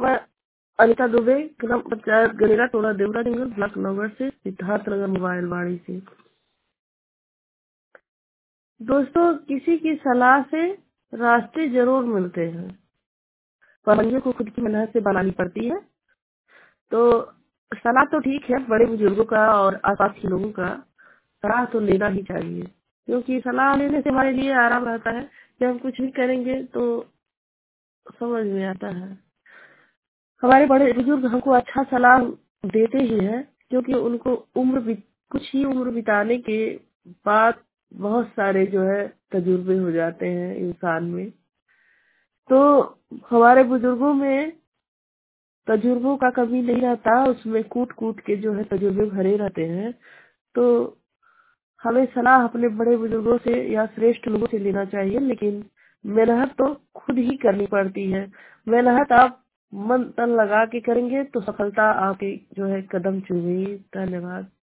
मैं अनिता दुबे, ग्राम पंचायत गनेरा, टोला देवरा जंगल, ब्लॉक नगर से, सिद्धार्थ नगर मोबाइल वाड़ी से। दोस्तों, किसी की सलाह से रास्ते जरूर मिलते हैं, पर मंजिल को खुद की मेहनत से बनानी पड़ती है। तो सलाह तो ठीक है, बड़े बुजुर्गों का और आसपास के लोगों का सलाह तो लेना ही चाहिए, क्योंकि सलाह लेने से हमारे लिए आराम रहता है कि हम कुछ भी करेंगे तो समझ में आता है। हमारे बड़े बुजुर्ग हमको अच्छा सलाह देते ही हैं, क्योंकि उनको कुछ ही उम्र बिताने के बाद बहुत सारे जो है तजुर्बे हो जाते हैं इंसान में। तो हमारे बुजुर्गों में तजुर्बों का कमी नहीं रहता, उसमें कूट कूट के जो है तजुर्बे भरे रहते हैं। तो हमें सलाह अपने बड़े बुजुर्गों से या श्रेष्ठ लोगों से लेना चाहिए, लेकिन मेहनत तो खुद ही करनी पड़ती है। मेहनत आप मन तन लगा के करेंगे तो सफलता आपके जो है कदम चूमेगी। धन्यवाद।